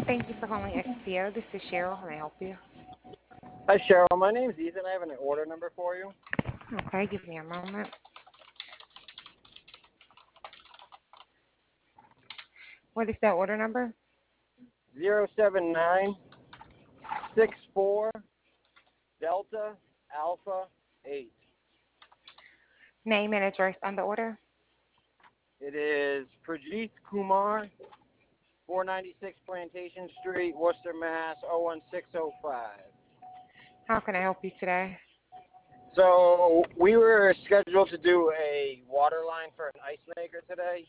Thank you for calling XPO. This is Cheryl. How may I help you? Hi, Cheryl. My name's Ethan. I have an order number for you. Okay, give me a moment. What is that order number? 07964 Delta Alpha 8. Name and address on the order. It is Prajeet Kumar, 496 Plantation Street, Worcester, Mass. 01605. How can I help you today? So we were scheduled to do a water line for an ice maker today.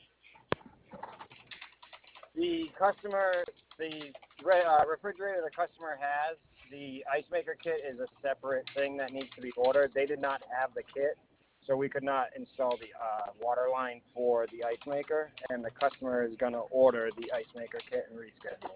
The customer, the refrigerator the customer has, the ice maker kit is a separate thing that needs to be ordered. They did not have the kit, so we could not install the water line for the ice maker, and the customer is going to order the ice maker kit and reschedule.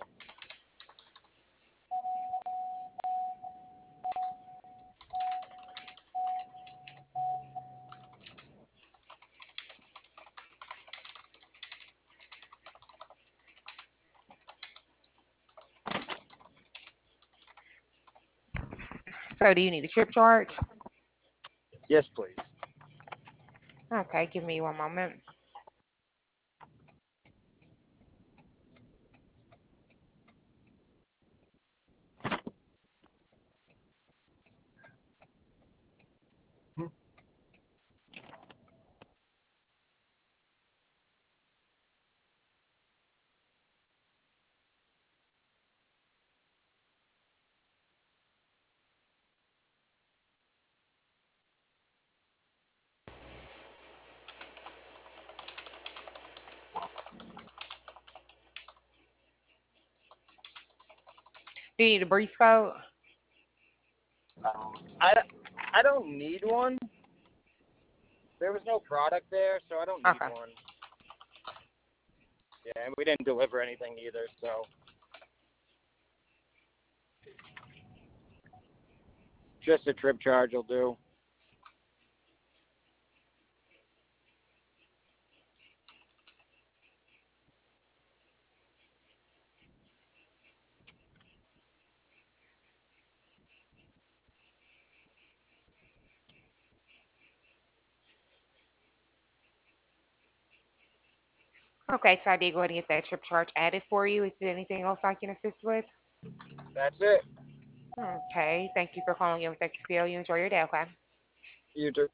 So, do you need a trip charge? Yes, please. Okay, give me one moment. Do you need a brief code? I, I don't need one. There was no product there, so I don't need Okay. one. Yeah, and we didn't deliver anything either, so just a trip charge will do. Okay, so I did go ahead and get that trip charge added for you. Is there anything else I can assist with? That's it. Okay, thank you for calling in with XPO. You enjoy your day, okay? You too.